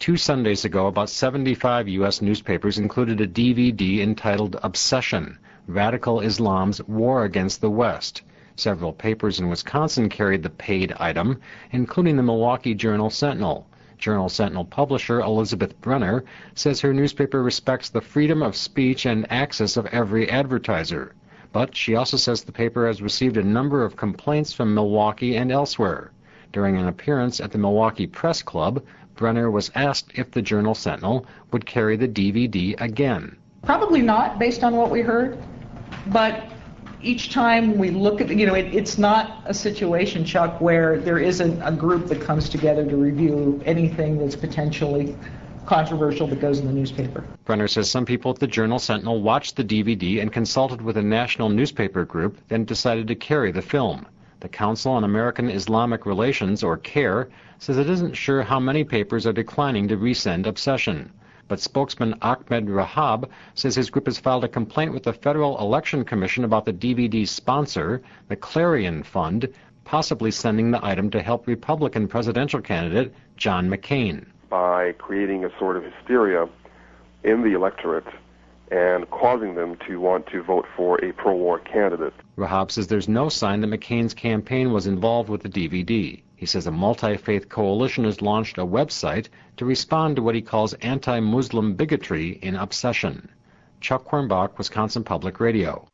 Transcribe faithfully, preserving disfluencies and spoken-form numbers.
Two Sundays ago, about seventy-five U S newspapers included a D V D entitled Obsession, Radical Islam's War Against the West. Several papers in Wisconsin carried the paid item, including the Milwaukee Journal-Sentinel. Journal-Sentinel publisher Elizabeth Brenner says her newspaper respects the freedom of speech and access of every advertiser. But she also says the paper has received a number of complaints from Milwaukee and elsewhere. During an appearance at the Milwaukee Press Club, Brenner was asked if the Journal-Sentinel would carry the D V D again. Probably not, based on what we heard, but each time we look at, you know, it, it's not a situation, Chuck, where there isn't a group that comes together to review anything that's potentially controversial that goes in the newspaper. Brenner says some people at the Journal-Sentinel watched the D V D and consulted with a national newspaper group, then decided to carry the film. The Council on American Islamic Relations, or CAIR, says it isn't sure how many papers are declining to resend Obsession. But spokesman Ahmed Rahab says his group has filed a complaint with the Federal Election Commission about the D V D's sponsor, the Clarion Fund, possibly sending the item to help Republican presidential candidate John McCain. By creating a sort of hysteria in the electorate and causing them to want to vote for a pro-war candidate. Rahab says there's no sign that McCain's campaign was involved with the D V D. He says a multi-faith coalition has launched a website to respond to what he calls anti-Muslim bigotry in Obsession. Chuck Quirmbach, Wisconsin Public Radio.